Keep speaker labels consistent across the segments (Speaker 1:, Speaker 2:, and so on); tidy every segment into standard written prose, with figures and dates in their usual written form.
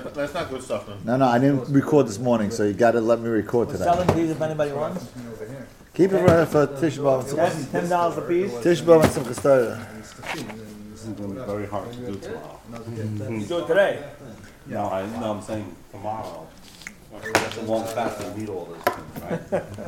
Speaker 1: That's not good stuff, man.
Speaker 2: No, I didn't record this morning, so you got to let me record today.
Speaker 3: Selling these if anybody wants.
Speaker 2: Keep it for Tish B'Av.
Speaker 3: $10 a piece.
Speaker 2: Tish B'Av and some custard.
Speaker 1: This is going to be very hard to do tomorrow.
Speaker 3: You do it today.
Speaker 1: No, I'm saying tomorrow. That's a long fast to read all this, right?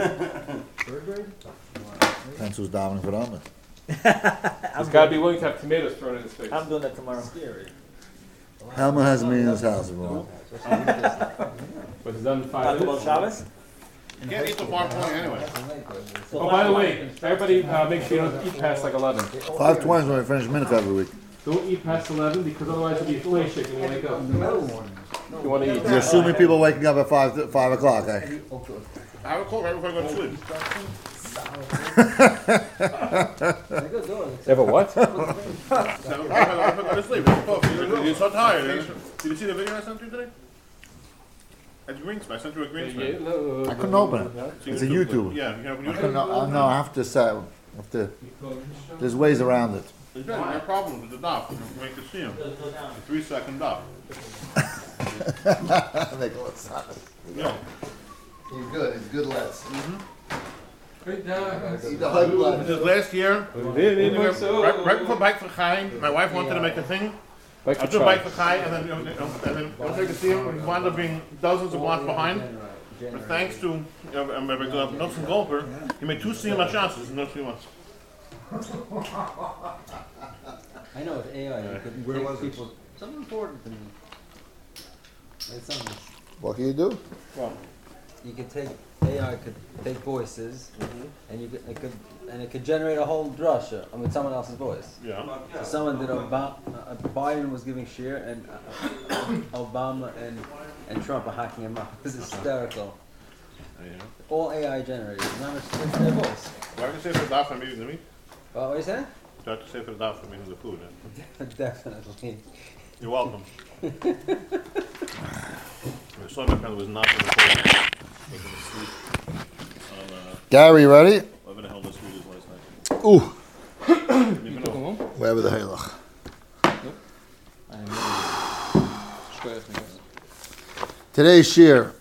Speaker 2: Depends who's dominant for them.
Speaker 4: He's got to be willing to have tomatoes thrown in his face.
Speaker 3: I'm doing that tomorrow.
Speaker 2: Helmut has me in his house, everyone.
Speaker 4: But it's done in 5
Speaker 3: Talk about
Speaker 4: minutes.
Speaker 3: Shabbos?
Speaker 1: You can't eat the farm point anyway.
Speaker 4: Oh, by the way, everybody make sure you don't eat past like 11.
Speaker 2: 5:20 is when we finish minute every week.
Speaker 4: Don't eat past 11 because otherwise you'll be fully shaken when you wake up. You want to eat.
Speaker 2: You're assuming people waking up at 5 o'clock, eh?
Speaker 1: I have a cold right before I go to sleep.
Speaker 4: Ever what?
Speaker 1: 7 o'clock before I go to sleep. You're so tired. Did you see the video I sent you today? At Greenspan. I sent you a Greenspan.
Speaker 2: I couldn't open it. It's a YouTube.
Speaker 1: Yeah, you have
Speaker 2: I
Speaker 1: YouTube.
Speaker 2: couldn't, no, I have to set. There's ways around it.
Speaker 1: There's no problem with the dot. You make it see him. A 3-second dot. Yeah.
Speaker 2: He's good. He's good less.
Speaker 1: This last year, right before Bike for Chai, my wife wanted to make a thing. I do Bike for Chai, and then once I could see him, he wound up being dozens of blocks behind. But thanks to Nelson Goldberg, he made 2 Siyum chances in those few months.
Speaker 5: I know with AI, you could take people. Something important to me. It's something.
Speaker 2: What can you do?
Speaker 5: You could take AI could take voices, and it could generate a whole drasha. I mean, someone else's voice.
Speaker 1: Yeah.
Speaker 5: So someone did Biden was giving shir, and Obama and Trump are hacking him up. This is hysterical. All AI generated. Remember, it's their voice.
Speaker 1: Do I have to say for the dot for me the meat?
Speaker 5: What are you saying?
Speaker 1: Do I have to say for the dot for me the food?
Speaker 5: Definitely.
Speaker 1: You're welcome. I saw my friend was not in the cold. Was in sleep.
Speaker 2: Gary, you ready?
Speaker 1: Whatever the hell this food is last night.
Speaker 2: Ooh,
Speaker 4: You took him home?
Speaker 2: wherever the halach. Today's shir.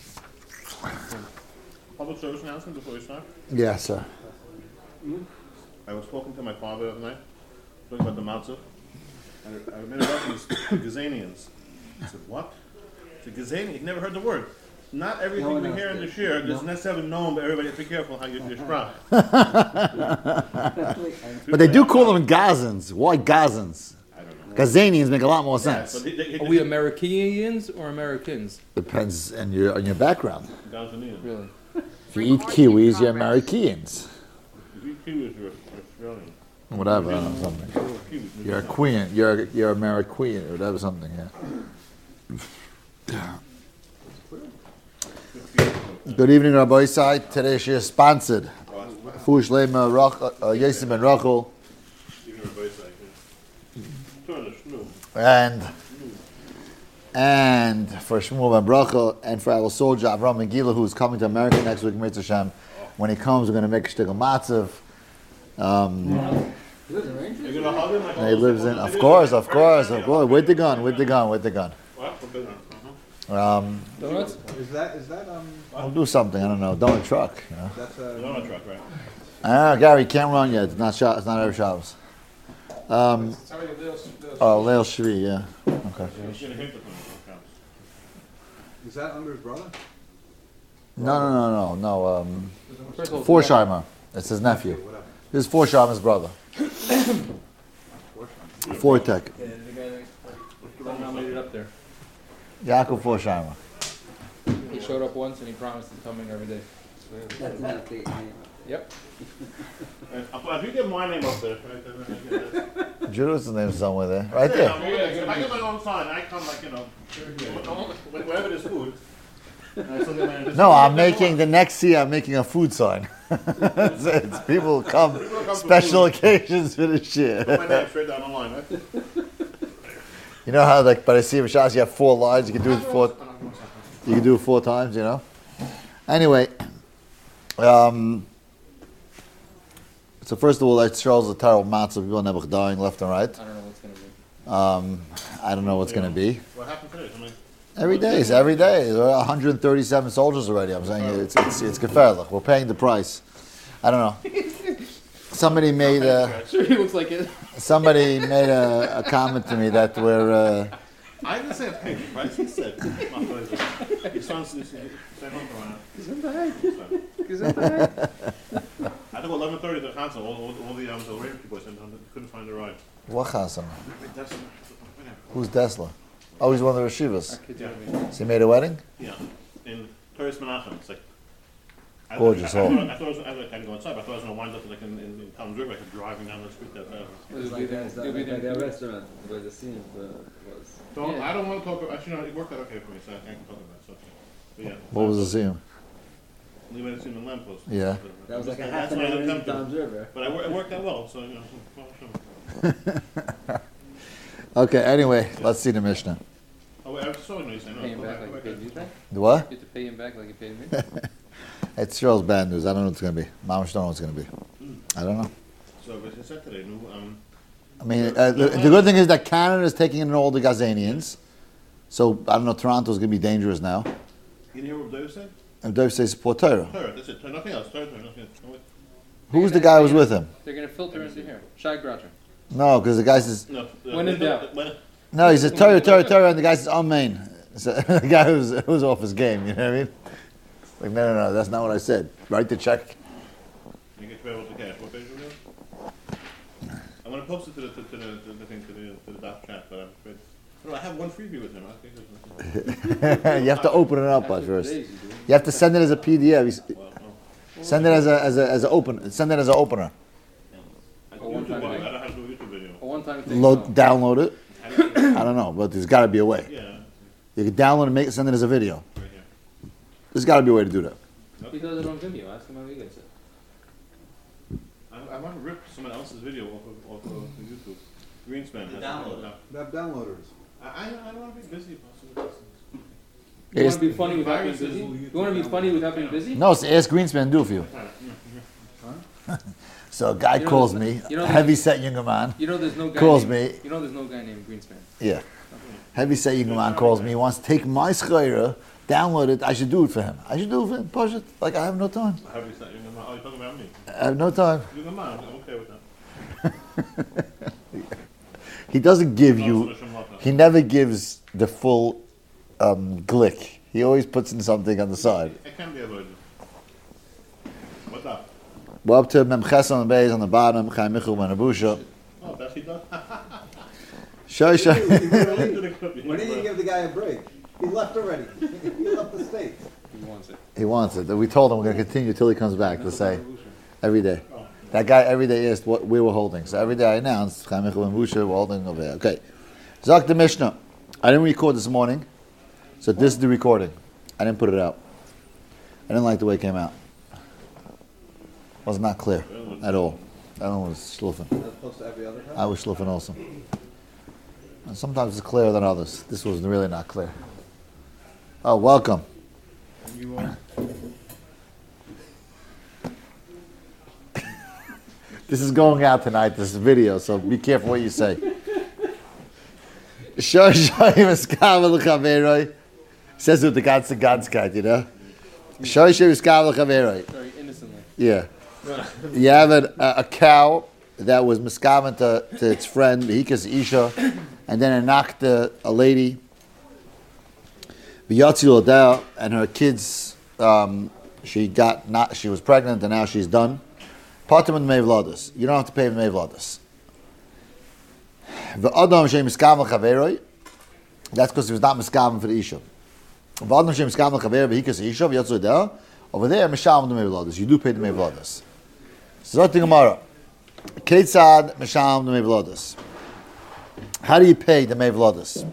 Speaker 1: Public service announcement before we start.
Speaker 2: Yes, sir.
Speaker 1: I was talking to my father the other night, talking about the matzah, and I made a reference to Gazanians. I said, what? It's a Gazanian. You've never heard the word. Not everything we hear in the shir is necessarily known, but everybody be careful how you sprach.
Speaker 2: But they do call them Gazans. Why Gazans?
Speaker 1: I don't know.
Speaker 2: Gazanians make a lot more
Speaker 1: Yeah,
Speaker 2: sense.
Speaker 1: but
Speaker 4: Are we Americans or Americans?
Speaker 2: Depends on your background.
Speaker 1: Gazanians.
Speaker 4: Really?
Speaker 2: If you eat kiwis, you're Americans.
Speaker 1: If you Kiwis, you're Australian.
Speaker 2: Whatever, I don't know, something. You're a queen. You're American or whatever, something. Yeah. Good evening, Rabbi Isai. Today she is sponsored. Fush Lema Yosef Ben Rachel and for Shmuel Ben Bracha and for our soldier Avram Megillah, who's coming to America next week, Mitzvah Shem. When he comes, we're going to make a shtickle matzav.
Speaker 1: You're gonna hug him like
Speaker 2: He lives in, of course, with the gun.
Speaker 1: What?
Speaker 4: Donuts?
Speaker 6: Is that
Speaker 2: I'll do something. I don't know. Donut truck. You know.
Speaker 6: that's
Speaker 1: Donut truck, right?
Speaker 2: Gary, you can't run yet. It's not every Shabbos. Leil Shvi, yeah. Okay.
Speaker 6: is that under his brother?
Speaker 2: No. Forsheimer. It's his nephew. This is Forsheimer's brother. Fortek.
Speaker 4: Yeah, the guy that made it up there.
Speaker 2: Yaakov Forsheimer.
Speaker 4: He showed up once and he promised to come in every day.
Speaker 5: That's not the
Speaker 4: Yep.
Speaker 1: If you get my name up there,
Speaker 2: Judas' name somewhere there. Right there.
Speaker 1: if I get my own sign, I come like, wherever there's food. I still get my name.
Speaker 2: No, I'm making the next year. I'm making a food sign. it's people come special occasions for the shit.
Speaker 1: Put my name straight down the line, right?
Speaker 2: You know how like by the Siyum Shas you have 4 lines. You can do it 4. You can do it 4 times. You know. Anyway, so first of all, that shows the terrible amounts of people never dying left and right.
Speaker 4: I don't know what's going to be.
Speaker 2: I don't know what's going to be.
Speaker 1: What happened today?
Speaker 2: Every day. It's every day. There are 137 soldiers already. I'm saying it's gefährlich. We're paying the price. I don't know. Somebody made
Speaker 4: Sure, he looks like it.
Speaker 2: somebody made a comment to me that we're.
Speaker 1: I didn't say a pay the price. He said. Your son's said I think 11:30 the concert. All the radio people said couldn't find a ride.
Speaker 2: What chasam? Who's Desla? Oh, he's one of the Reshivas.
Speaker 1: Yeah.
Speaker 2: So he made a wedding?
Speaker 1: Yeah. In Paris Menachem. It's like
Speaker 2: Gorgeous
Speaker 1: I
Speaker 2: hall.
Speaker 1: thought I was going to go inside, but I thought I was going to wind up like in Tom's River, like driving down the street there.
Speaker 5: It's like that restaurant where the scene was.
Speaker 1: Don't, I don't want to talk about. Actually, no, it worked out okay for me, so I can't talk about it. So, but yeah.
Speaker 2: What was the scene?
Speaker 1: We went to see the lamppost.
Speaker 2: Yeah.
Speaker 5: That was like a
Speaker 1: That's
Speaker 5: half an
Speaker 1: what I
Speaker 5: hour in
Speaker 1: attempted.
Speaker 5: Tom's River.
Speaker 1: But it worked out well, so you know.
Speaker 2: Okay, anyway, let's see the Mishnah.
Speaker 1: Oh, wait, I was so nice. I know.
Speaker 4: Pay him back like you paid me back?
Speaker 2: The what?
Speaker 4: You have to pay him back like you paid me?
Speaker 2: It's Cheryl's bad news. I don't know what it's going to be. Mamash don't know what it's going to be. I don't know.
Speaker 1: So, but it said today, no,
Speaker 2: I mean, the good thing is that Canada is taking in all the Gazanians. So, I don't know, Toronto's going to be dangerous now.
Speaker 1: you didn't hear what Dave said?
Speaker 2: And Dove says support Torah.
Speaker 1: Torah, that's it. Nothing else. Torah, nothing else. Oh, wait.
Speaker 2: Who's the guy who was with him?
Speaker 4: They're going to filter into here. Shai Groucher.
Speaker 2: No, because the guy says,
Speaker 1: No.
Speaker 4: When in doubt.
Speaker 2: no, he says Torah, and the guy says Amen. So, the guy who's off his game, you know what I mean? Like, no, that's not what I said. Write the check.
Speaker 1: You get 12 with the cash. What page are we on? I'm going to post it to the dot chat, but I'm afraid. No, I have one freebie with him. I think
Speaker 2: You have to open it up first.
Speaker 4: Days you do.
Speaker 2: You have to send it as a PDF.
Speaker 1: well,
Speaker 2: Send it as a open. Send it as an opener.
Speaker 1: I
Speaker 4: A one-time
Speaker 1: don't
Speaker 4: thing.
Speaker 1: know how to do a YouTube video.
Speaker 4: A one-time thing.
Speaker 2: Download it. I don't know, but there's got to be a way.
Speaker 1: Yeah,
Speaker 2: You can download and send it as a video.
Speaker 1: right here.
Speaker 2: There's got to be a way to do that.
Speaker 4: He does it on Vimeo. Ask him how he gets it.
Speaker 1: I want to rip someone else's video off of YouTube. Greenspan has
Speaker 5: download.
Speaker 6: They have downloaders.
Speaker 1: I don't want to be busy.
Speaker 4: You want to be funny without being busy? You want to be funny without being busy?
Speaker 2: No, it's ask Greenspan to do it for you. So a guy
Speaker 4: You know,
Speaker 2: calls me,
Speaker 4: you know,
Speaker 2: a heavy set younger man,
Speaker 4: You know there's no guy
Speaker 2: calls
Speaker 4: named,
Speaker 2: me.
Speaker 4: You know there's no guy named Greenspan.
Speaker 2: Yeah. Heavy set younger man calls me. He wants to take my schayra, download it. I should do it for him. I should do it for him. Push it. Like I have no time.
Speaker 1: How do you say? Oh, you're talking about me.
Speaker 2: I have no time.
Speaker 1: You're I'm okay with that.
Speaker 2: He doesn't give you. He never gives the full glick. He always puts in something on the side.
Speaker 1: It can be avoided. What's up?
Speaker 2: We're up to Memches on the base on the bottom. Chaim Michal Ben Abusha.
Speaker 1: Oh, that's he done.
Speaker 2: Shoy.
Speaker 6: When did you give the guy a break? He left already. He left the state.
Speaker 4: He wants it.
Speaker 2: He wants it. We told him we're going to continue till he comes back to say every day. That guy every day asked what we were holding. So every day I announced Chaim Michal Ben Abusha, we're holding over here. Okay. Zak the Mishnah. I didn't record this morning, so this is the recording. I didn't put it out. I didn't like the way it came out. Was not clear at all. That one was schluffing.
Speaker 6: As opposed to every other time.
Speaker 2: I was schluffing also. And sometimes it's clearer than others. This was really not clear. Oh, welcome. This is going out tonight, this video, so be careful what you say. Says with the Ganskeit, you know?
Speaker 4: Very innocently.
Speaker 2: Yeah. You have a cow that was miskaven to its friend, Hikas Isha, and then it knocked a lady, and her kids, she was pregnant and now she's done. Patim and Mevladas. You don't have to pay the Mevladas. The Adam Shem Miskaven Chaveroi, that's because he was not miskaven for the Isha. The Adam Shem Miskaven Chaveroi, Hikas Isha, V'yatzudel, over there, Mishalim the Mevladas. You do pay the Mevladas. So, Gemara. Ketzad Mishalim the Mevladas. How do you pay the Mevladas?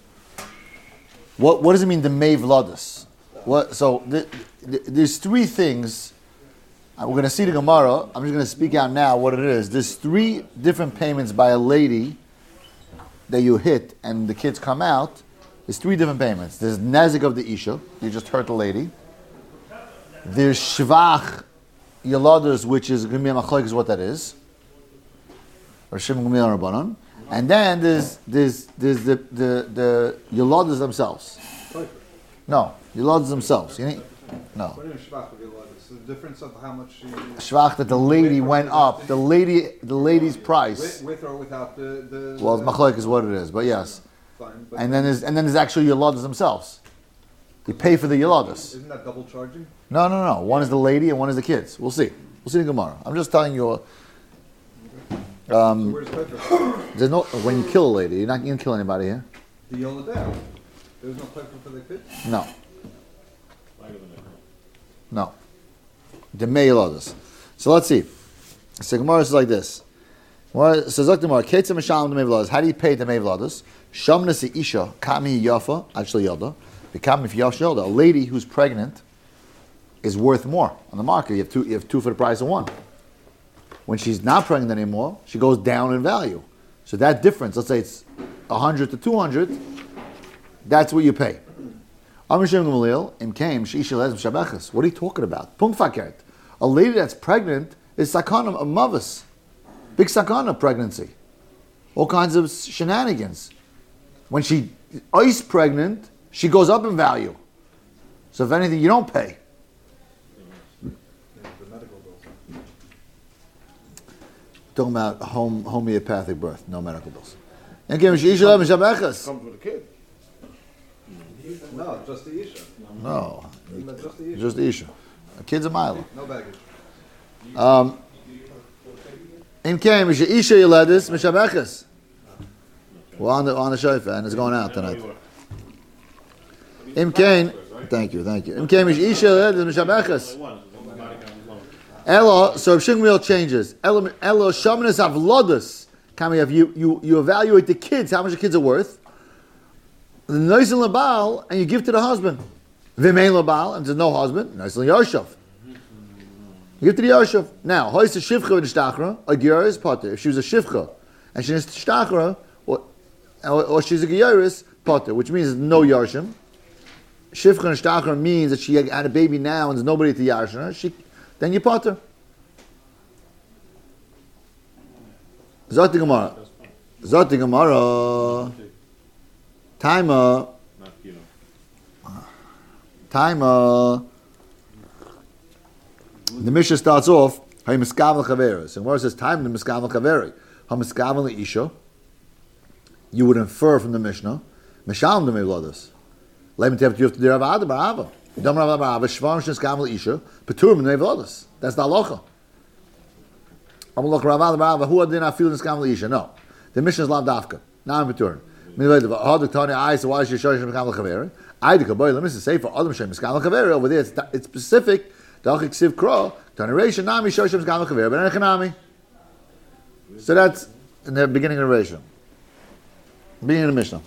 Speaker 2: What does it mean, the Mevladas? So, there's three things. We're going to see the Gemara. I'm just going to speak out now what it is. There's three different payments by a lady that you hit and the kids come out. There's three different payments. There's Nezik of the Isha. You just hurt the lady. There's Shvach Yaladas, which is Gmir Machlek, is what that is. Or Shimon Gmir Rabbanon. And then there's the Yaladas themselves. No, Yeladas themselves. You need, no.
Speaker 6: What do you mean shvach of Yeladas? The difference of how much she...
Speaker 2: Shvach that the lady went up. The lady's price.
Speaker 6: With or without the
Speaker 2: Well, machlok is what it is, but yes.
Speaker 6: fine, but
Speaker 2: And then there's actually Yeladas themselves. You pay for the Yeladas.
Speaker 6: isn't that double charging?
Speaker 2: No. One is the lady and one is the kids. We'll see. We'll see in Gemara. I'm just telling you.
Speaker 6: So where's Piper?
Speaker 2: There's no when you kill a lady, you're not going to kill anybody here.
Speaker 6: The Yoladeh. There's no Piper for the kids?
Speaker 2: No. No. The Yeladas. So let's see. So Gemara is like this. So Zok Gemara, Ketzah Mishalem the Yeladas. How do you pay the Yeladas? Shamna se isha kami yafa actually yada. Become if yash yada. A lady who's pregnant is worth more on the market. You have two for the price of one. When she's not pregnant anymore, she goes down in value. So that difference, let's say it's 100 to 200, that's what you pay. What are you talking about? A lady that's pregnant is sakana, a mavis. Big sakana pregnancy. All kinds of shenanigans. When she is pregnant, she goes up in value. So if anything, you don't pay. Talking about homeopathic birth, no medical bills.
Speaker 1: Comes with a kid.
Speaker 6: No, just the Isha.
Speaker 2: No,
Speaker 6: Just the Isha.
Speaker 2: just the Isha. A kid's a mile.
Speaker 6: No baggage.
Speaker 2: In came Isha Yeledis Mishabeches. We're on the shofar and it's going out tonight. Im Kain, thank you. Im Kain Isha Yeledis Mishabeches. Elo, so if Shingmiel changes, Elo Shamanis Avlodus. You evaluate the kids, how much the kids are worth. The Noisen Labal, and you give to the husband. Vimein Labal, and there's no husband, Noisen Yarshav. You give to the Yarshav. Now, Hoy's a Shivcha with the Shtachra, a Gyaris Potter. If she was a Shivcha, and she's a Shtachra, or she's a Gyaris Potter, which means there's no Yarshim. Shivcha and Shtachra means that she had a baby now and there's nobody to Yarshim her. Then you Potter. Zot Gemara. Timer. The Mishnah starts off, Hamiskav l'chaveris. And where it says time, the Miskav l'chaveri. Hamiskav l'isha. You would infer from the Mishnah, Misham the Mevladas. Let me tell you have to do Rav Ada Barava. Dam Rav Barava, Shvarim Shniskav l'isha, Peturim the Mevladas. That's the halacha. I'm look Rav Ada Barava, who did not feel in Skav l'isha? No. The Mishnah is Lav Dafka. Now I'm Peturim. Over there, it's specific. So that's in the beginning of the Rishon. Beginning of the Mishnah.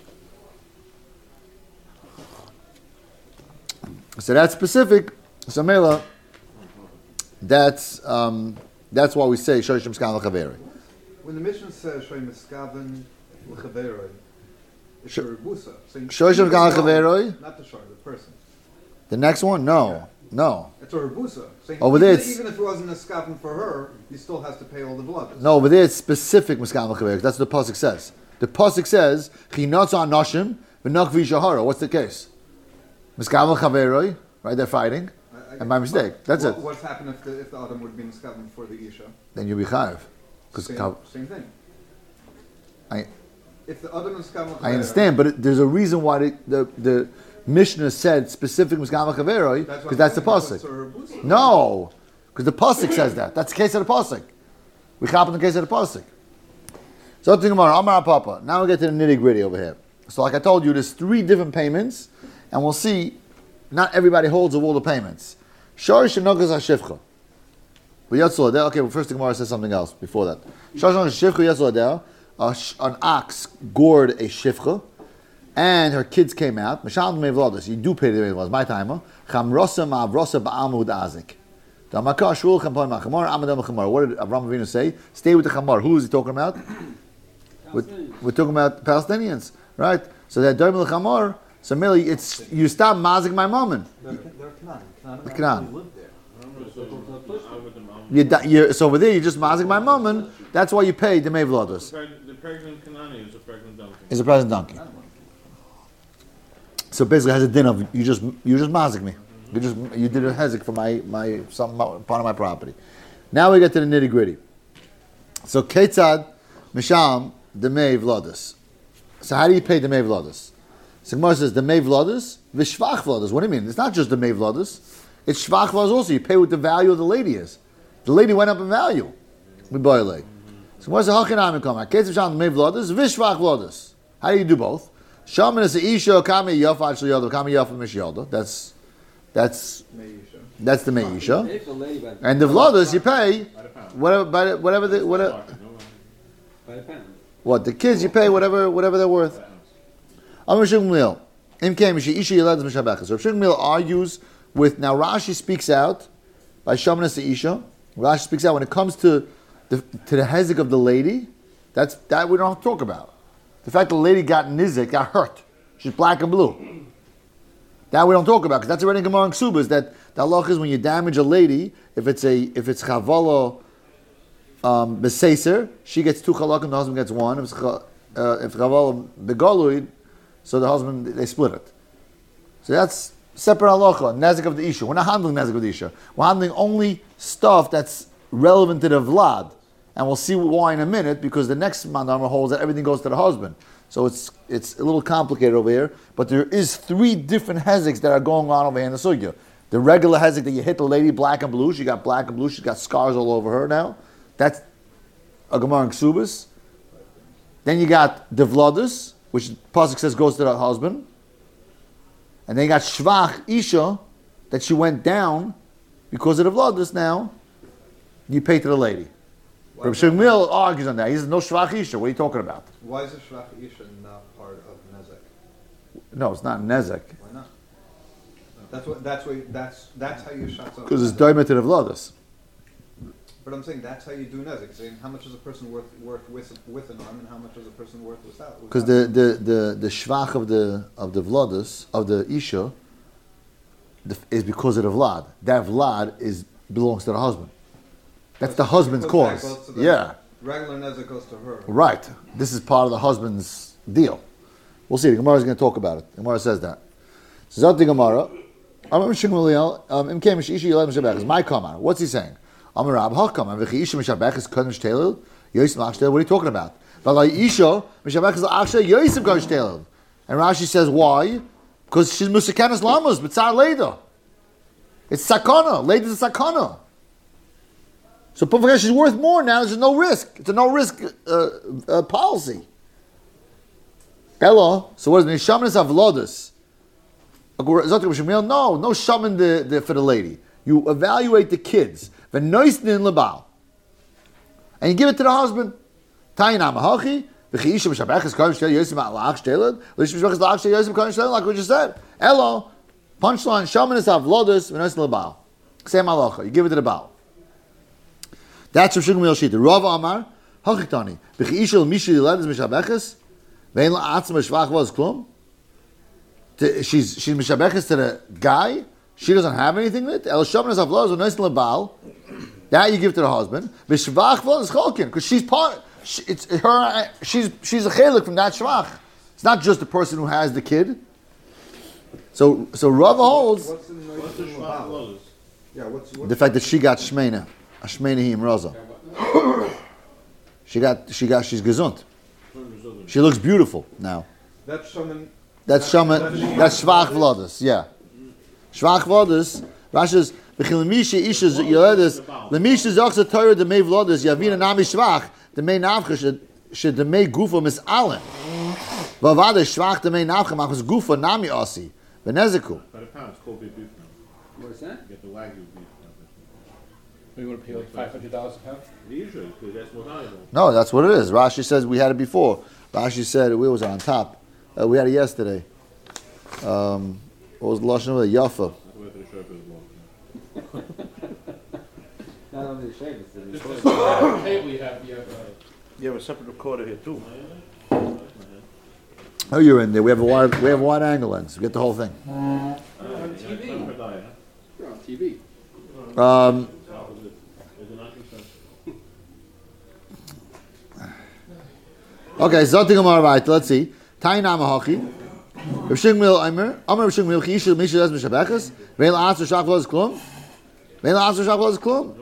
Speaker 2: So that's specific. So Mela, that's why we say Shoshim Skam L'Chaveri.
Speaker 6: When the Mishnah says Shoshim Skam L'Chaveri, it's a rebusa.
Speaker 2: Shoshim Skam L'Chaveri?
Speaker 6: Not the shor, the person.
Speaker 2: The next one? No.
Speaker 6: Yeah.
Speaker 2: No.
Speaker 6: It's a rebusa.
Speaker 2: Over there
Speaker 6: even if it wasn't a skavin for her, he still has to pay all the blood.
Speaker 2: No, over there it's specific Miskam L'Chaveri. That's what the Pasuk says. The Pasuk says, Chinatz Anoshim v'nach v'yishahara. What's the case? Miskam L'Chaveri, right? They're fighting. And by mistake. That's it.
Speaker 6: What's happened if the Adam would be skavin for the Isha?
Speaker 2: Then you'll be chayiv.
Speaker 6: Same thing. If the Adam is skavin,
Speaker 2: I understand, but there's a reason why the Mishnah said specific Miskam L'Chaveri, because that's the Pasuk. No, because the Pasuk says that. That's the case of the Pasuk. We hop in the case of the Pasuk. So tomorrow, Amar Papa. Now we get to the nitty gritty over here. So like I told you, there's 3 different payments, and we'll see. Not everybody holds of all the payments. Shorish Shenogas HaShivcha. Okay, well, first the Gemara says something else before that. Shorish Shenogas HaShivcha Yatzel. An ox gored a shivcha, and her kids came out. Mishal Mevladas. You do pay the Mevladas. My timer. Chamrosa Ma'avrosa Ba'amud Azik. What did Avraham Avinu say? Stay with the Chamar. Who is he talking about? We're talking about Palestinians, right? So that Doim L'Chamar, so merely it's you stop mazik my moment.
Speaker 6: They're Canaan.
Speaker 2: So over there you just mazik my moment. That's why you pay the Mevlados.
Speaker 1: The pregnant Kanani is a pregnant donkey.
Speaker 2: Is a pregnant donkey. So basically, has a din of you just mazik me. You did a hezek for some part of my property. Now we get to the nitty gritty. So ketzad misham demei vladis. So how do you pay demei vladis? So Gemara says demei vladis v'shvach vladis. What do you mean? It's not just demei vladis. It's shvach vladis also. You pay what the value of the lady is. The lady went up in value. We buy a leg. So Gemara says hachinam come. Ketzad misham demei vladis v'shvach vladis. How do you do both? Shaman is the isha kami yafad shel yoda kami yafad mish yoda. That's the meisha. And the vladis you pay whatever
Speaker 5: By the pound.
Speaker 2: what the kids you pay whatever they're worth. Amar Shmuel im came she isha yeladas mishabachas. So Shmuel argues with now Rashi speaks out by shaman is the isha. Rashi speaks out when it comes to the hezek of the lady. That we don't have to talk about. The fact the lady got nizik, got hurt. She's black and blue. That we don't talk about because that's already in Gemara and Ksubas. That the halach is when you damage a lady, if it's chavala beseser, she gets 2 chalakim, the husband gets 1. If chavala begaluid, so the husband they split it. So that's separate halacha, nezik of the isha. We're not handling nezik of the isha. We're handling only stuff that's relevant to the vlad. And we'll see why in a minute, because the next mandama holds that everything goes to the husband. So it's a little complicated over here, but there is 3 different heziks that are going on over here in the sugya. The regular hezik that you hit the lady black and blue, she got black and blue, she's got scars all over her now. That's a Gemara in Ksubas. Then you got the vladus, which Pasuk says goes to the husband. And then you got shvach isha, that she went down because of the vladus now, you pay to the lady. Rabbi Shmuel argues on that. He says, no shvach isha. What are you talking about?
Speaker 6: Why is a shvach isha not part of nezek?
Speaker 2: No, it's not nezek.
Speaker 6: Why not? That's how you shut up.
Speaker 2: Because it's doimet to the vladus.
Speaker 6: But I'm saying that's how you do nezek. Saying how much is a person worth with an arm and how much is a person worth without.
Speaker 2: Because the shvach of the vladus of the isha is because of the vlad. That vlad belongs to the husband. That's the husband's cause. Yeah.
Speaker 6: Regular nezek goes to her.
Speaker 2: Right. This is part of the husband's deal. We'll see. The Gemara is going to talk about it. The Gemara says that. Zot the Gemara. My comment. What's he saying? What are you talking about? And Rashi says, why? Because she's musakanas lamas, but leda. It's sakana. Leda is a sakana. So she's worth more now. There's no risk. It's a no risk policy. Ella. So what is it? Shaman avlodus. No shaman for the lady. You evaluate the kids. And you give it to the husband. Like we just said. Ella. Punchline. Shaman is avlodus. Same halacha. You give it to the baal. That's Rav Shmuel Shita. Rav Amar, Hachiktani. B'chi'ishel mishli ledes mishabeches, ve'en la'atzma shvach v'az klum. She's mishabeches to the guy. She doesn't have anything with it. El shavnas avlos v'nois lebal. That you give to the husband. B'shvach v'az cholkin, because she's part. It's her. She's a chelik from that shvach. It's not just the person who has the kid. So Rav holds.
Speaker 6: What's the shvach? Yeah. What's
Speaker 2: the fact that she got shmeina. Ashmenahim Raza. She's gesund. She looks beautiful now.
Speaker 6: That's shaman.
Speaker 2: That's shvach vladus. Yeah, shvach vladus. Rashi says, "V'chilmisha isha yoledes lemisha zachsa Torah demei vladus yavina nami shvach demei nafcha should demei gufa misalen. V'avada shvach demei nafcha machus gufa nami asi v'nezeku."
Speaker 1: By the pound, it's called beef now.
Speaker 5: What's that?
Speaker 1: You get the wagyu beef now.
Speaker 4: We want to pay like $500 a pound?
Speaker 1: Usually, because that's more valuable.
Speaker 2: No, that's what it is. Rashi says we had it before. Rashi said we was on top. We had it yesterday. What was the lashon of it? Yafa.
Speaker 5: Not only the shape, it's the
Speaker 4: Table you have
Speaker 1: You have a separate recorder here too.
Speaker 2: Oh, you're in there. We have a wide angle lens. We get the whole thing.
Speaker 4: on TV. You're on TV.
Speaker 2: Okay, Zoting Amar Vayt. Let's see. Tainam Hachi. Rav Shmuel Aimer, Amar Rav Shmuel, Chi Yishel Misha Das Mishabechas, Vein La'atzu Shach V'lo Klum, Vein La'atzu Shach V'lo Klum.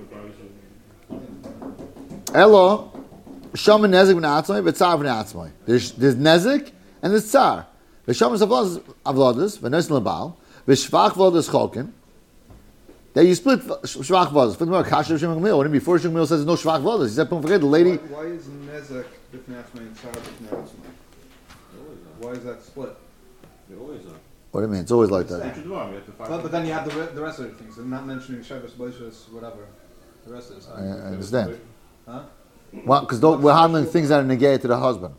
Speaker 2: Elo, Shama Nezek V'na'atzmai, V'tzar V'na'atzmai. There's Nezek and there's Tzar. V'Shama Zavladas, V'Nes L'Bal, V'Shvach V'lodas Cholkin. That you split Shvach V'lodas. For the more Kasher Shemang Mil, when before Shemang Mil says no Shvach V'lodas, he said, don't forget the lady.
Speaker 6: Why is Nezek B'fnei and Tzar B'fnei Atzmai? Why is that split?
Speaker 2: What do you mean? It's always like that.
Speaker 6: But then you have the rest of the things. I'm not mentioning Shabbos, Boishas, whatever. The rest of the stuff.
Speaker 2: I understand.
Speaker 6: Huh?
Speaker 2: Well, because we're handling things that are negated to the husband.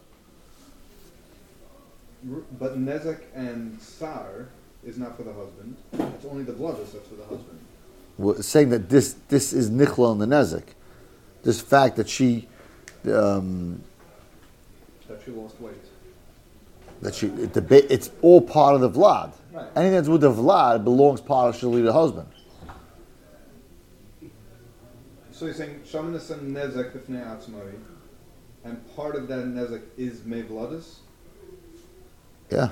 Speaker 6: But Nezek and Tsar is not for the husband. It's only the Vladis that's for the husband.
Speaker 2: We're saying that this is Nichla and the Nezek. This fact that she
Speaker 6: That she lost weight.
Speaker 2: It's all part of the Vlad.
Speaker 6: Right.
Speaker 2: Anything that's with the Vlad belongs partially to the husband.
Speaker 6: So you're saying Shamanis and Nezek B'fnei Atzmai, and part of that Nezek is Mei Vladis?
Speaker 2: Yeah.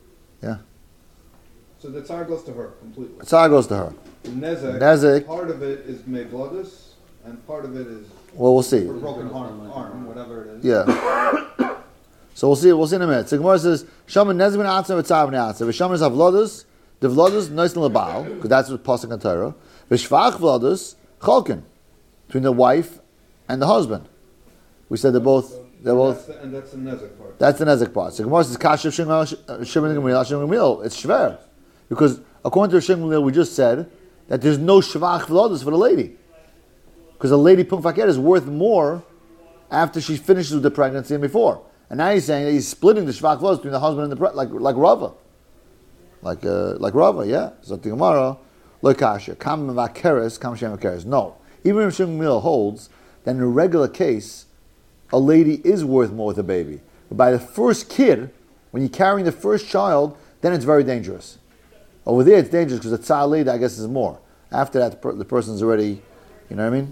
Speaker 6: So the Tsar goes to her completely.
Speaker 2: Tsar goes to her.
Speaker 6: Nezek, part of it is Mei Vladis, and part of it is
Speaker 2: Well, we'll see.
Speaker 6: her broken arm, whatever it is.
Speaker 2: Yeah. So we'll see in a minute. So Gemara says, Shaman Nezek V'na'atzmai V'tzar V'na'atzmai. V'Shaman Zavladas, the Vladas Nois L'Bal, because that's what Pasuk and Torah. V'Shvach Vladas Cholkin, between the wife and the husband. We said they're both.
Speaker 6: And that's the Nezek part.
Speaker 2: That's the Nezek part. So Gemara says, Kashav Shimon Gamliel. It's Shver. Because according to Shimon Gamliel, we just said that there's no Shvach V'lodas for the lady. Because a lady Pum Fakir is worth more after she finishes with the pregnancy than before. And now he's saying that he's splitting the Shvach V'lodas between the husband and the like Rava. Like Rava, yeah? So the Gemara, Lo Kasha, Kam Vakeres, Kam Shem Vakeres. No. Even if Shimon Gamliel holds that in a regular case, a lady is worth more with a baby. But by the first kid, when you're carrying the first child, then it's very dangerous. Over there, it's dangerous because the tzar lady, I guess, is more. After that, the person's already, you know what I mean?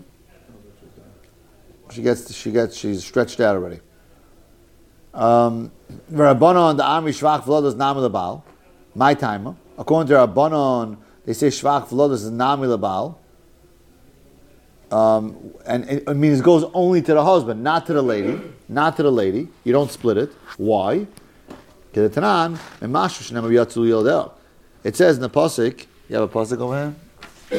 Speaker 2: She's stretched out already. Rabbanon, the army shvach v'lodas nami lebal. My timer. According to Rabbanon, they say shvach v'lodas is nami lebal. And it means it goes only to the husband, not to the lady. Not to the lady. You don't split it. Why? It says in the pasuk. You have a pasuk over here?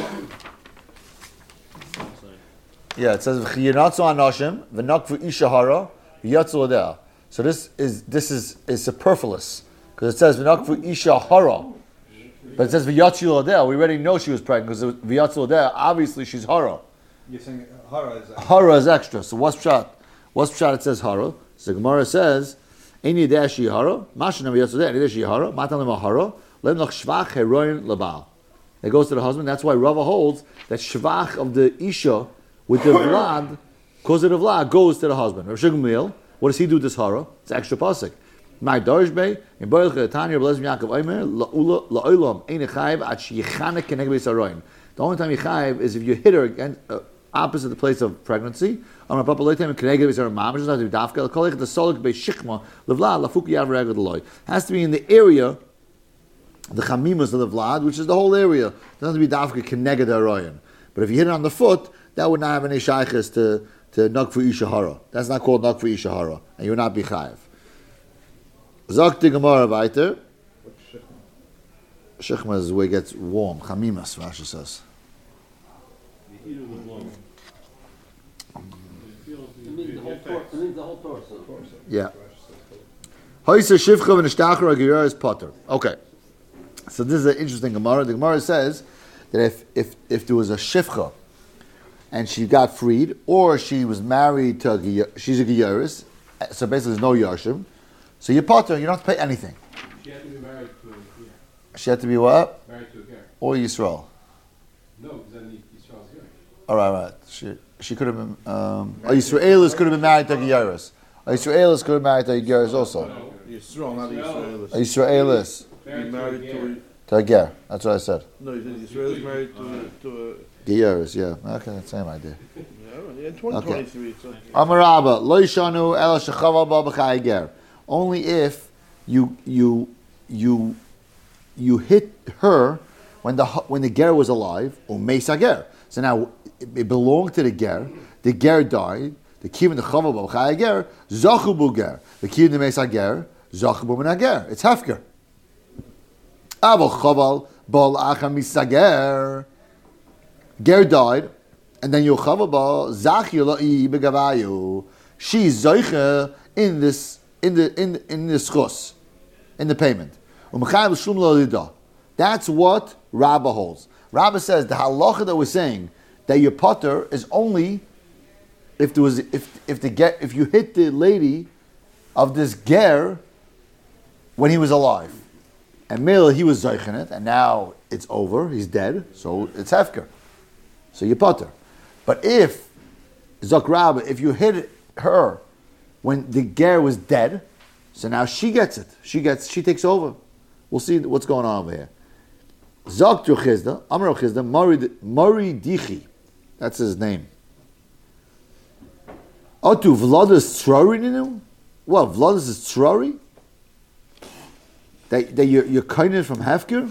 Speaker 2: Yeah, it says v'chiyinatzu anoshim v'nakvu isha hara v'yatzu l'dea. So this is superfluous because it says v'nakvu isha hara, but it says v'yatzu l'dea. We already know she was pregnant because v'yatzu l'dea. Obviously, she's hara.
Speaker 6: You're saying Hara is extra.
Speaker 2: Hara is extra. So what's pshat? It says hara. So Gemara says, "Any dashi hara, mashna v'yatzu any dashi hara, matan lema hara, lem noch shvach heroin lebal." It goes to the husband. That's why Rava holds that shvach of the isha with the vlad, because of the vlad, goes to the husband. Rav Shimon Gamliel, what does he do with this hara? It's extra pasuk. My darish bay in Baruch Tanya Belezim Yaakov Omer la'olam ein chayiv at sheyichanek keneged beis haroin. The only time you chayiv is if you hit her against. Opposite the place of pregnancy. Has to be in the area, the chamimas of the vlad, which is the whole area. It doesn't have to be dafka keneged haroyin. But if you hit it on the foot, that would not have any shaykhs to nagfu isha hara. That's not called nagfu isha hara, and you would not be chayiv. Zakti Gemara weiter. Shechma is where it gets warm. Chamimas, Rashi says. Yeah. Okay. So this is an interesting Gemara. The Gemara says that if there was a shifcha and she got freed, or she was married to she's a geyeris, so basically there's no yarshim, so you potter, you don't have to pay anything.
Speaker 4: She had to be married to a ger.
Speaker 2: She had to be what?
Speaker 4: Married to a ger.
Speaker 2: Or Yisrael.
Speaker 4: No, because then Yisrael's ger.
Speaker 2: All right. She could have been. Yisraelis could have been married to Geyeris. Yisraelis could have married to Geyeris also.
Speaker 1: Yisrael, not Yisraelis.
Speaker 2: Yisraelis to a Ger. That's what I said.
Speaker 1: No, Yisrael is married to a
Speaker 2: Geyeris. Yeah. Okay, that's the same idea.
Speaker 1: Yeah, 2023.
Speaker 2: Amarabba lo yishanu ela shechava ba b'chai ger. Only if you you hit her when the ger was alive, umeis hager. So now it belonged to the ger. The ger died. The kivin the chava b'chai hager zachu bu ger. The kivin the meis hager zachu bu min hager. It's hefker. Aval chaval bal acham misager. Ger died, and then your chava bal zachi la'i begavayu. She's zoiche in this chus, in the payment. That's what Rabbah holds. Rabbah says the halacha that we're saying that your potter is only if you hit the lady of this ger when he was alive, and Mil he was zeichen it, and now it's over, he's dead, so it's hefker. So you potter. But if Zok Rabbah, if you hit her when the ger was dead, so now she gets it. She takes over. We'll see what's going on over here. Zok Chizda, Amar Chizda, Mari Dichi. That's his name. Otu Vladas Trori Ninu? What, Vladas is Trori? That you're kindness from Hefker?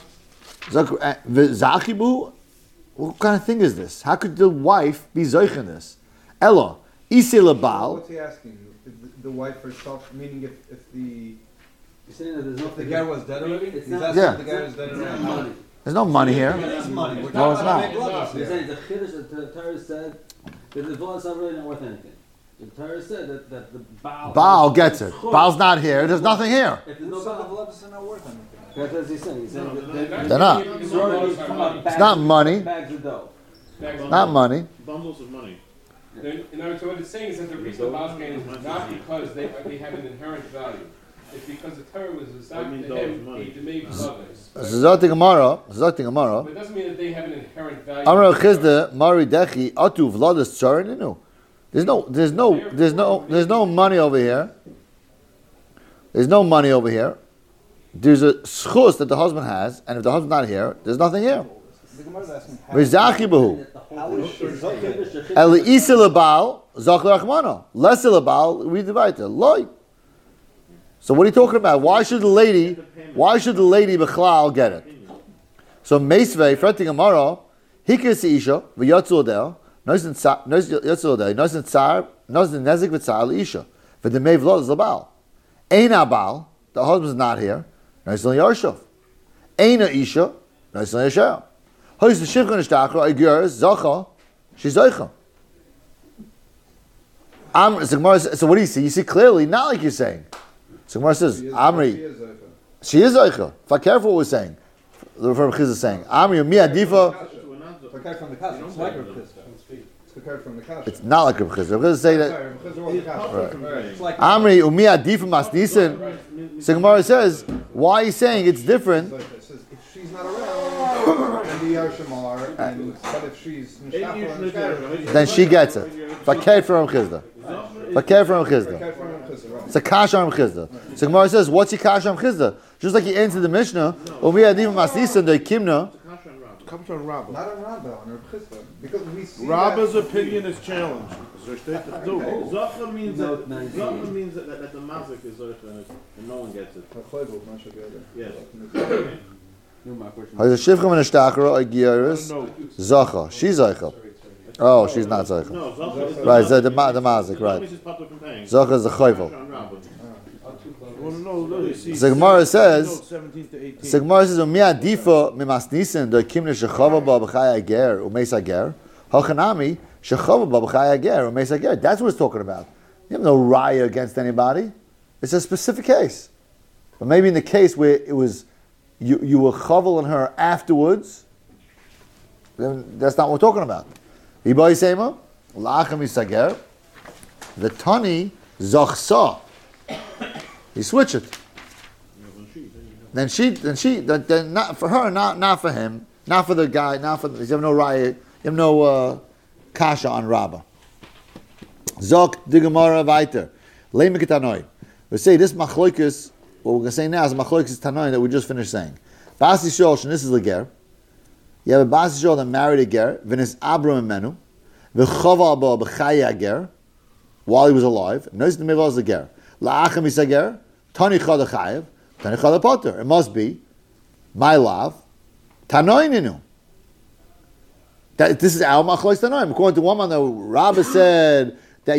Speaker 2: Zachibu? What kind of thing is this? How could the wife be Zoich in this? Ella, Ise Labal.
Speaker 6: What's he asking? The wife herself, meaning if the
Speaker 5: You're saying that there's no
Speaker 6: if the guy was dead already?
Speaker 5: It's
Speaker 6: He's
Speaker 5: not-
Speaker 6: asking
Speaker 2: Yeah.
Speaker 6: if the guy was dead already.
Speaker 5: money.
Speaker 2: There's no money here.
Speaker 6: It is money. We're
Speaker 2: No, it's
Speaker 6: talking
Speaker 2: not.
Speaker 6: about blood
Speaker 5: You're
Speaker 6: here.
Speaker 5: saying the Kiddush, the Torah said that the Vlad is not really not worth anything. The Torah said that the Baal...
Speaker 2: Baal gets it. Baal's not here. There's nothing here.
Speaker 5: If there's
Speaker 6: Who
Speaker 5: no
Speaker 6: said the
Speaker 5: Baal...
Speaker 6: blood is not worth anything?
Speaker 5: That's what he's saying. He's saying that
Speaker 2: They're not.
Speaker 5: It's
Speaker 2: not money.
Speaker 5: Bags of dough.
Speaker 2: Not money.
Speaker 1: Bundles of money.
Speaker 4: In other words, what it's saying is that the reason the Baal gain is not because they have an inherent value. It's because the Torah was assigned to him a demei brothers.
Speaker 2: Zot Gemara.
Speaker 4: But it doesn't mean that they have an inherent value.
Speaker 2: Amar Chizda, Mari Dechi, Atu Vladas Tsarininu. There's no money over here. There's no money over here. There's a schus that the husband has, and if the husband's not here, there's nothing here.
Speaker 6: The Gemara is asking
Speaker 2: V'zachi b'hu.
Speaker 6: how is she Zocheh?
Speaker 2: Eli isi lebal, zach l'rachmano. Less lebal, we divide it. Loi. So what are you talking about? Why should the lady b'chlal get it? So meisvei, fretting amara, hikis isha, v'yatzu odel, noisen tsar, noisen nezik v'tzar l'isha, v'demei v'lod is lebal. Eina bal, the husband's not here, noisen l'yarshav. Eina isha, noisen l'yashav. Hois the shivcha nishtachra, agurs, zacha, she's zoicha. So what do you see? You see clearly, not like you're saying. So Gemara says,
Speaker 6: She
Speaker 2: Amri,
Speaker 6: is Zocheh.
Speaker 2: she is Zoicha. If I careful what we're saying, the Rav Chizah is saying, Amri, mi adifa,
Speaker 6: It's okay from the kasha. It's like Rav Chizda. It's okay from the kasha.
Speaker 2: it's not like Rav Chizah. Rav Chizah say that,
Speaker 6: Sorry, Rav Chizda was kasha.
Speaker 2: Right.
Speaker 6: It's like
Speaker 2: Amri, umi adifa masnisin. So Gemara says, why are you saying it's different?
Speaker 6: Zocheh. It says if she's not around, then the Yarshamar, but if she's Mishachar and Shkar,
Speaker 2: Then she gets it. If I care for Rav Chizah. If I care for Rav Chizah.
Speaker 6: okay from Rav Chizda, right?
Speaker 2: It's a kasha on Chizda. So Gemara says, what's your kasha on Chizda? Just like he answered the Mishnah, umi adifa masnisin, the kimna.
Speaker 1: Comes from Rabbah.
Speaker 6: Not on Rabbah, on Rav Chizda. Because we see
Speaker 1: Rabbah's
Speaker 6: that-
Speaker 1: opinion is challenged. Zacha means
Speaker 5: Note
Speaker 1: that
Speaker 5: 19.
Speaker 1: Zacha means that the mazik is Zacha and no one gets it.
Speaker 6: Chayvul, not Shagada.
Speaker 1: Yes.
Speaker 5: You're my question.
Speaker 2: Hayz shivcha min shtakra agiris
Speaker 1: No,
Speaker 2: zacha. She's Zoicha. Oh, she's not Zoicha.
Speaker 1: no, Zacha is
Speaker 2: Right, the mazik, right.
Speaker 1: Zacha is part of the paying.
Speaker 2: Zacha is the chayvul.
Speaker 1: Well, no, no, see.
Speaker 2: So Gemara says,
Speaker 1: 17 to 18.
Speaker 2: so Gemara says, "Umi adifa mimasnisen the kimne shechava ba b'chai ager umeis ager hachanami shechava ba b'chai ager umeis ager." That's what it's talking about. You have no raya against anybody. It's a specific case. But maybe in the case where it was you were chavel on her afterwards, then that's not what we're talking about. Ibai sema la'acham isager the tani zachsa. You switch it. Then not for her, not for him, not for the guy, not for. You have no riot. You have no kasha on Rabbah. Zok digamara vayter leimik tanoi. We say this machloikus. What we're going to say now is machloikus tanoi that we just finished saying. Basi shol, and this is the ger. You have a basi shol that married a ger. V'nis Abram menu. V'chava ba b'chaya ger while he was alive. Nois the middle is the ger. La'acham isager, tani chad chayev, Tanechada Potter. It must be my love. Tanoininu. That this is our Machlois Tanoim. According to one man, the Rabbi said that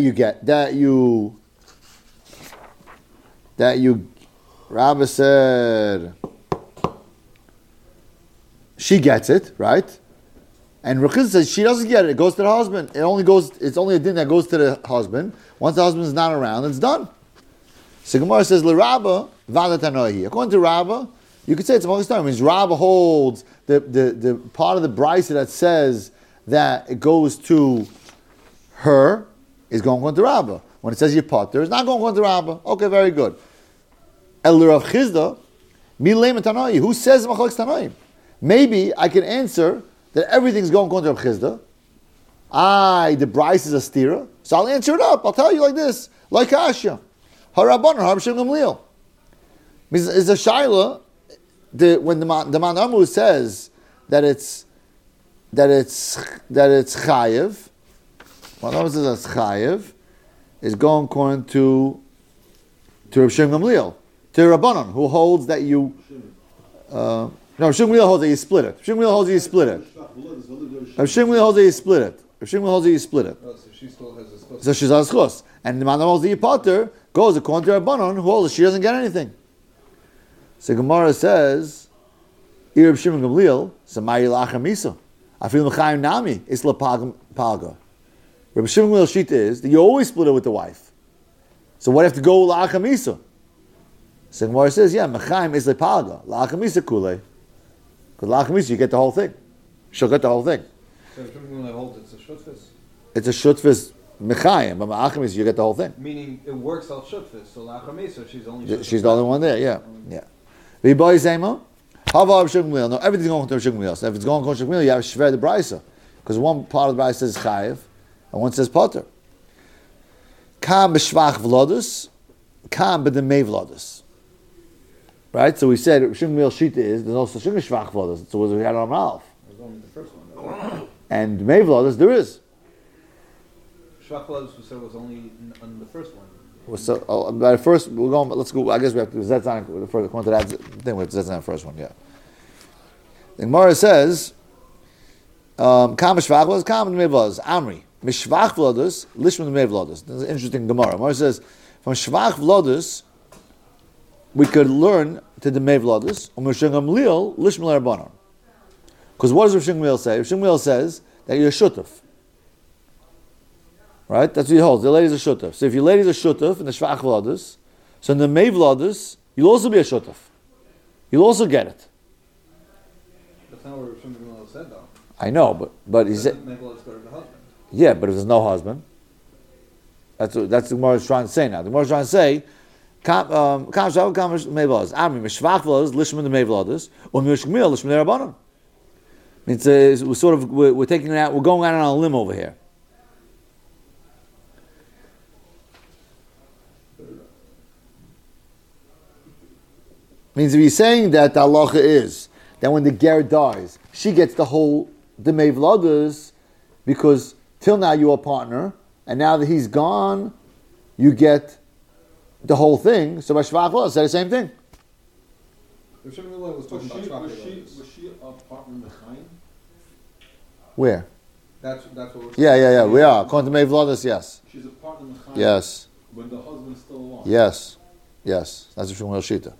Speaker 2: Rabbi said she gets it, right? And Rechizda says she doesn't get it. It goes to the husband. It's only a din that goes to the husband. Once the husband is not around, it's done. So Gemara says, L'Rabba v'ada tanoihi. According to Rabba, you could say it's a Machlois Tanoim. It means Rabba holds the part of the brisa that says that it goes to her is going to Rabba. When it says your potter, it's not going to Rabba. Okay, very good. El Rav Chizda, Milei Tanoihi. Who says Machlois Tanoim? Maybe I can answer that everything's going to Rav Chizda. The brisa is a stira, so I'll answer it up. I'll tell you like this, like Asya. Harabban or Harabshim Gamliel. It's a shaila. When the Man Amru says that it's chayiv, Man Amru says that's chayiv, is going according to Rav Shimon Gamliel, to Rabbanon, who holds that you. No, Rav Shimon Gamliel holds that you split it. Rav Shimon Gamliel holds that you split it. Rav Shimon Gamliel holds that you split it. Rav Shimon Gamliel holds that you split it.
Speaker 6: Oh, so she still has a schus.
Speaker 2: So she's on schus, and the man that holds the potter goes according to Rabbanon, who holds that she doesn't get anything. So Gemara says, Rav Shimon Gamliel, Samari la'achar misa. I feel mechayim nami isla palga. Rav Shimon Gamliel's sheet is that you always split it with the wife. So what if to go la'achar misa? So Gemara says, mechayim isla palga la'achar misa kule. Because la'achar misa you get the whole thing. She'll get the whole thing.
Speaker 6: So when I hold it's a shutfis.
Speaker 2: It's a shutfis mechayim, but la'achar misa you get the whole thing.
Speaker 6: Meaning it works out shutfis. So la'achamisa, she's only shutfis.
Speaker 2: She's the only one there. Yeah. V'boy zema. No, everything's going to Rav Shimon Gamliel. So if it's going to Rav Shimon Gamliel, you have shver the brisa, because one part of the brisa says chayiv, and one says potter. Kam b'shvach v'lodus, kam b'demei v'lodus. Right. So we said Rav Shimon Gamliel's shita is there's no such thing as shvach v'lodus. So we had on Ralph.
Speaker 6: There's only the first one.
Speaker 2: And demei v'lodus there is.
Speaker 6: Shvach v'lodus we said was only on the first one.
Speaker 2: So by first we're going. Let's go. I guess we have to. That's not the first. According to that thing, that's not the first one. Yeah. The Gemara says, "Kam mishvach v'lodus, kam demei v'lodus." Amri mishvach v'lodus, lishma demei v'lodus. This is an interesting Gemara. Gemara says from shvach v'lodus we could learn to demei v'lodus, or Rav Shimon Gamliel lishma l'Rabbanan. Because what does Rav Shimon Gamliel say? Rav Shimon Gamliel says that you're shutuf. Right? That's what he holds. The ladies are shutuf. So if your ladies are shutuf in the shvach v'lodus, so in the mei v'lodus, you'll also be a shutuf. You'll also get it.
Speaker 6: That's not what Rav Shimon Gamliel said, though.
Speaker 2: I know, but he said,
Speaker 6: maybe let's go to the husband.
Speaker 2: yeah, but if there's no husband, that's what the Gemara is trying to say now. The Gemara is trying to say, kam mei v'lodus, amri mishvach v'lodus, lishma the mei v'lodus, or mishkmil lishma the Rabbanon. Means we're taking it out. We're going out on a limb over here. Means if you're saying that the halacha is that when the ger dies, she gets the whole demei v'lodus, because till now you were a partner, and now that he's gone, you get the whole thing. So by shvach v'lodus, say the same thing.
Speaker 6: Rav Shimon Gamliel was talking about shvach
Speaker 4: Was
Speaker 6: v'lodus.
Speaker 4: she a partner in the Chaim?
Speaker 2: Where?
Speaker 6: That's what we're
Speaker 2: Yeah. We are. According to demei v'lodus, yes.
Speaker 4: She's a partner in the Chaim.
Speaker 2: Yes.
Speaker 4: When the husband's still alive.
Speaker 2: Yes. That's the Shmuel Shita.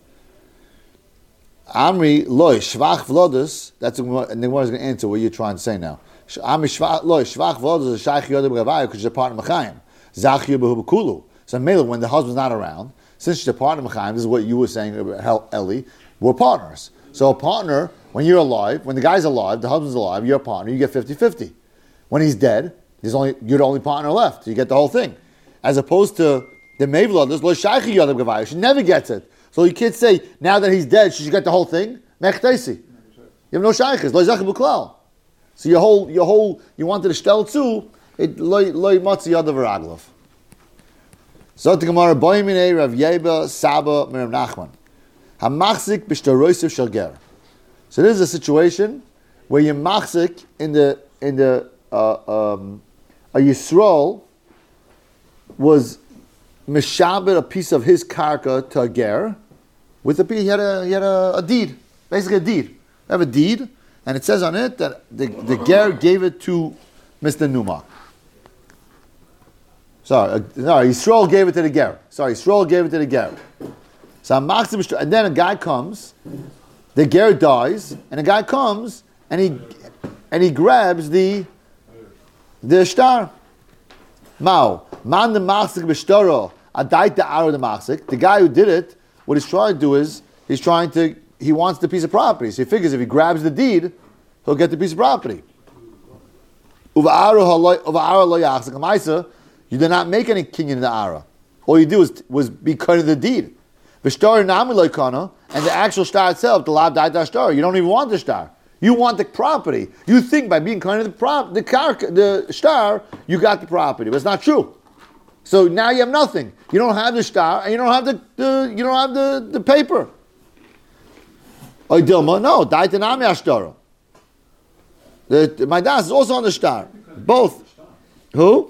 Speaker 2: Amri loy shvach v'lodus. That's and the Gemara is going to answer what you're trying to say now. Amri shvach v'lodus is shaykh yodim gavai because she's a partner mechayim. Zachyu b'hu b'kulu. So Mela, when the husband's not around, since she's a partner mechayim, this is what you were saying about Eli. We're partners. So a partner, when you're alive, when the guy's alive, the husband's alive, you're a partner. You get 50-50. When he's dead, you're the only partner left. You get the whole thing, as opposed to the mei v'lodus lo shaykh yodim gavai. She never gets it. So you can't say, now that he's dead, she should get the whole thing. Mechteisi. You have no shaykhs. Lo zech b'klal. So you wanted to shtel too, it lo matzi yadav v'raglov. So the Gemara, boy minei Rav Yeba, Saba, Merav Nachman. Hamachzik b'shtaroisiv shel ger. So this is a situation where you're machzik in the a Yisrael was mishabed a piece of his karka to a ger, with the he had a deed, basically a deed. We have a deed, and it says on it that the ger gave it to Mr. Numak. Yisrael gave it to the ger. Yisrael gave it to the ger. So and then a guy comes, the ger dies, and a guy comes and he grabs the shtar. Mao man the machzik b'shtaro adait the aro the machzik. The guy who did it, what he's trying to do is he wants the piece of property. So he figures if he grabs the deed, he'll get the piece of property. You did not make any kinyan in the ara. All you do was be kind of the deed. And the actual star itself, the lab daita star, you don't even want the star. You want the property. You think by being kind of the star, you got the property, but it's not true. So now you have nothing. You don't have the star, and you don't have the paper. No, daita nami ashtara. My das is also on the star. Both. Who?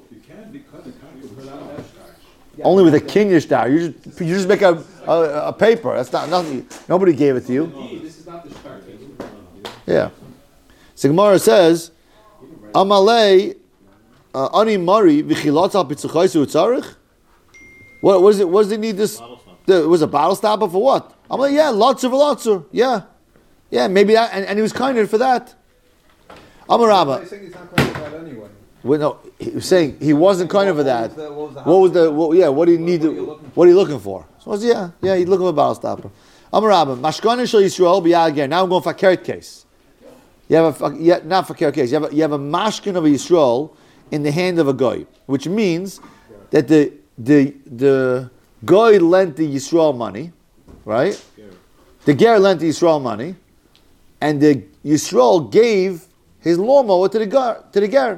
Speaker 2: Only with a kinyan star. You just make a paper. That's not nothing. Nobody gave it to you.
Speaker 4: This is not the star.
Speaker 2: Yeah. So Gemara says, Amalei ani mari v'chilot al pitzuchaysu utzarich. What does it need this? Was a bottle stopper for what? Amalei, yeah, lotzer. Yeah, maybe that, and he was kinder for that. Amarabba.
Speaker 6: He's saying he's not kind of that anyway.
Speaker 2: Well, no, he was saying he wasn't kind of for that. What do you need? What are you looking for? So he's looking for a bottle stopper. Amarabba, mashkanin shel Yisrael b'yagir. Now I'm going for a carrot case. You have not for carrot case. You have a mashkin of a Yisrael in the hand of a goy, which means that the goy lent the Yisrael money, right? The ger lent the Yisrael money, and the Yisrael gave his lawnmower to the ger.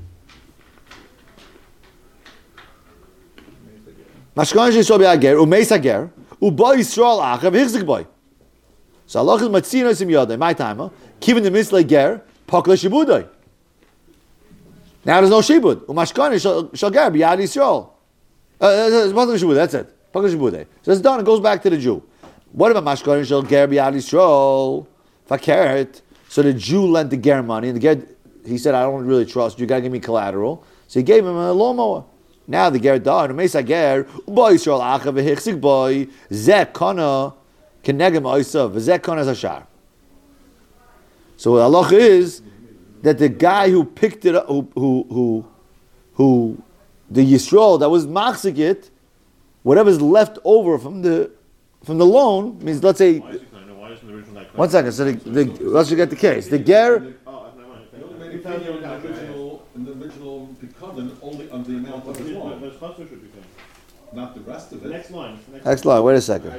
Speaker 2: Mashkan Yisrael b'yager umeis hager uba Yisrael achav hichzik boy. So Allah is matzino sim yodai. My time, Kivin the mislei ger pakla shibudai. Now there's no shibud. Umashkan shall ger b'yad Yisrael. Pakla shibudai. That's it. Pakla shibudai. So it's done. It goes back to the Jew. What about mashkan shall ger b'yad Yisrael? Fakeret. So the Jew lent the ger money, and the ger, he said, I don't really trust you. You gotta give me collateral. So he gave him a lawnmower. Now the ger died. Umeisa ger uba Yisrael achav v'hichzik boy zeh kana kenegem oisav v'zeh kana zashar. So the halacha is that the guy who picked it up, who the Yisrael that was machzik it, whatever's left over from the loan means, let's say.
Speaker 1: Why isn't the original that?
Speaker 2: One second. So let's get the case. The ger.
Speaker 7: In the original Picadon, only on the amount of the loan, not the rest of it.
Speaker 1: Next line.
Speaker 2: Next line. Wait a second.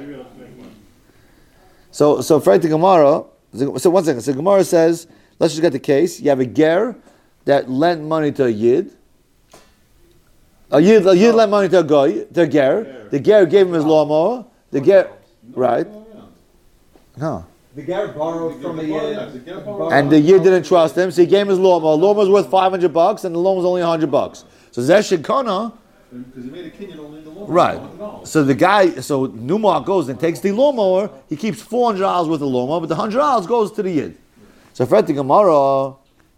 Speaker 2: So for the Gemara. So one second. So Gemara says, let's just get the case. You have a ger that lent money to a yid. A yid lent money to a guy, to a ger. The ger gave him his lawnmower. The ger, right? No.
Speaker 6: The ger borrowed from a yid,
Speaker 2: and the yid didn't trust him, so he gave him his lawnmower. Lawnmower's worth $500, and the loan was only $100. So Zesh Shekana,
Speaker 7: because he made a kinyan only in the lawnmower.
Speaker 2: right? So the guy, so Numar goes and takes the lawnmower. He keeps $400 worth of lawnmower, but the $100 goes to the yid. So for the Gemara,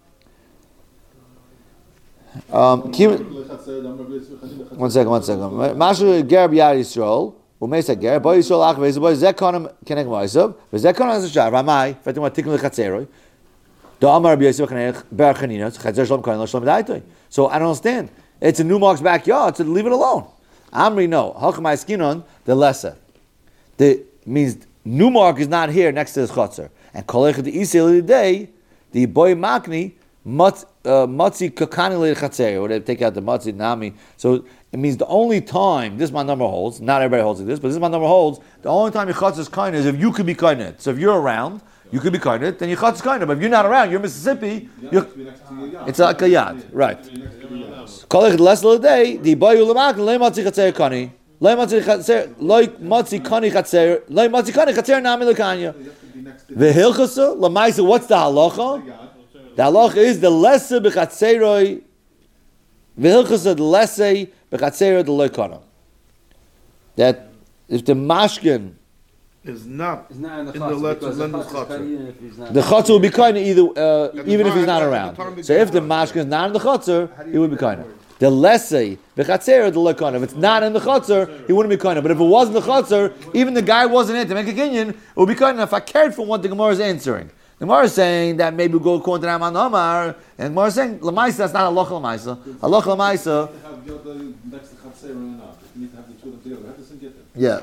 Speaker 2: one second. Mashu ger b'yad Yisrael. Umeisa ger boy Yisrael ach v'ezeh boy zeh konem keneg ma'asav v'zeh konem as a shar. Ramai fetim what tikun lechatzeroi. Do Amar b'Yosef keneg ber chaninos chatzer shlom konem shlom daitoi. So I don't understand. It's in Numark's backyard, so leave it alone. Amri no hachamai skinon the lesser. The means Numark is not here next to his chotzer, and kolech the isil of the day the boy makni matzi kakani lechatzeroi. Or they take out the matzi nami. So it means the only time this my number holds, not everybody holds like this, but this my number holds, the only time your chutz is kind is if you could be kind of it. So if you're around, you could be kind of it, then your chutz is kind of it. But if you're not around, you're Mississippi, it's like a yad. Right. Kolech the last little day, the boy ulamak, le matzi chatzer kani. Le matzi chatzer, like matzi kani chatzer, like matzi kani chatzer nami lekanya. V'hilchasa, lamaisa, what's the halacha? The halacha is the lesser b'chatzeroi, v'hilchasa the lesser, that if the mashkin
Speaker 8: is not
Speaker 5: He's not in the
Speaker 8: in the
Speaker 5: chatzah
Speaker 8: let
Speaker 5: because
Speaker 8: lend
Speaker 5: the
Speaker 8: his
Speaker 5: chatzah is
Speaker 8: chatzah.
Speaker 5: even if he's not.
Speaker 2: The chutzner will be kind either, even if he's not
Speaker 8: at the
Speaker 2: around.
Speaker 8: time they
Speaker 2: So if the
Speaker 8: do it.
Speaker 2: mashkin is not in the chutzner, he would be kind. The lessay, the chatzer, the lekana. If it's not in the chutzner, he wouldn't be kind. But if it was in the chutzner, even the guy wasn't in to make a kinyan, it would be kind. If I cared for what the Gemara is answering, the Gemara is saying that maybe we go according to Raman Omar, and the Gemara is saying lamaisa. That's not halacha lamaisa. Halacha lamaisa.
Speaker 7: Have the other next to Chatzera and not. You need to have the two of them together. Have to sing it.
Speaker 2: Yeah,